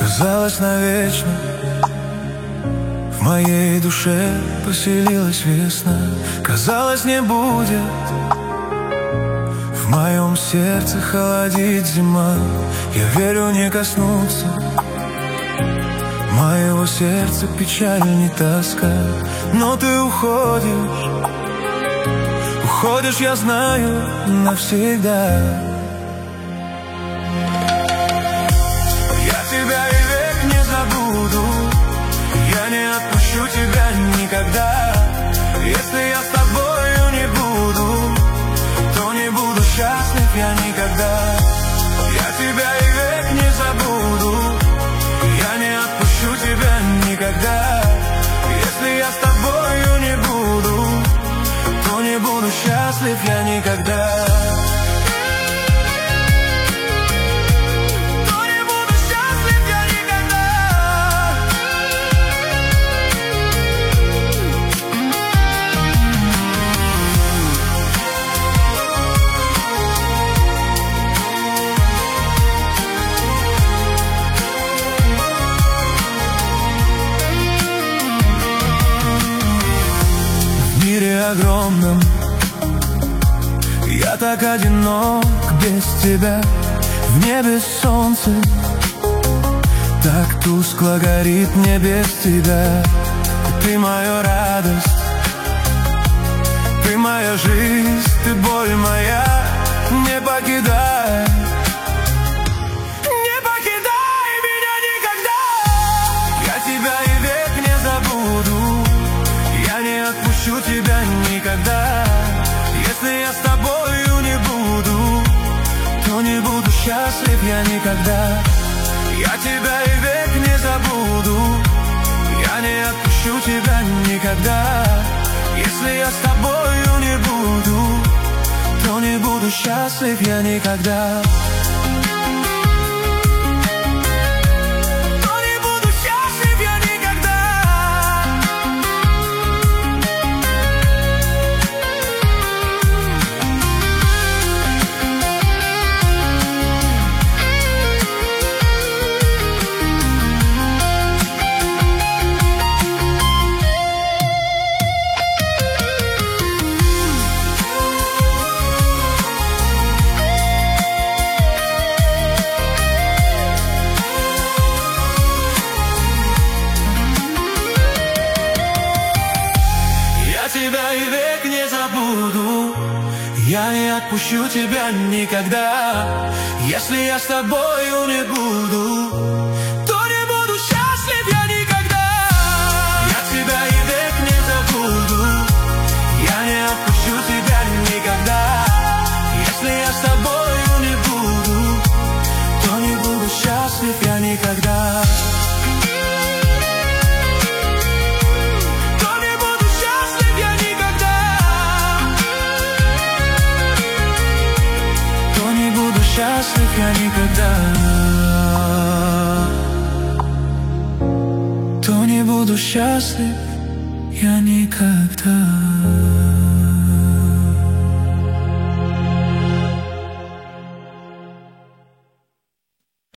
казалось навечно. В моей душе поселилась весна. Казалось, не будет в моем сердце холодить зима. Я верю, не коснуться моего сердца печаль, не тоска. Но ты уходишь, уходишь, я знаю, навсегда. Я тебя и век не забуду, я не отпущу тебя никогда. Если я с тобою не буду, то не буду счастлив я никогда. Я тебя и век не забуду, я не отпущу тебя никогда. Если я с тобою не буду, то не буду счастлив я никогда. В мире огромном я так одинок без тебя. В небе солнце так тускло горит мне без тебя. Ты моя радость, ты моя жизнь, ты боль моя. Не покидай, не покидай меня никогда. Я тебя и век не забуду, я не отпущу тебя никогда. Если я с тобою не буду, то не буду счастлив я никогда. Я тебя и век не забуду, я не отпущу тебя никогда. Если я с тобою не буду, то не буду счастлив я никогда. Тебя и век не забуду, я не отпущу тебя никогда. Если я с тобою не буду, то не буду счастлив я никогда. Я тебя и век не забуду, я не отпущу тебя никогда. Если я с тобою не буду, то не буду счастлив я никогда. Счастлив я никогда, то не буду счастлив я никогда.